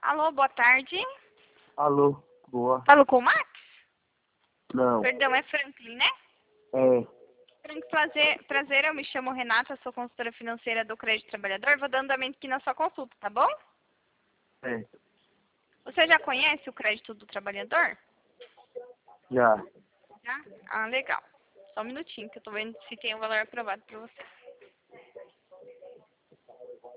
Alô, boa tarde. Alô, boa. Falo com o Max? Não, Perdão, é Franklin, né? é, Franklin, prazer, eu me chamo Renata, sou consultora financeira do Crédito Trabalhador. Vou dando andamento aqui na sua consulta, tá bom? é, Você já conhece o Crédito do Trabalhador? já. Já? Ah, legal. Só um minutinho que eu tô vendo se tem o valor aprovado para você.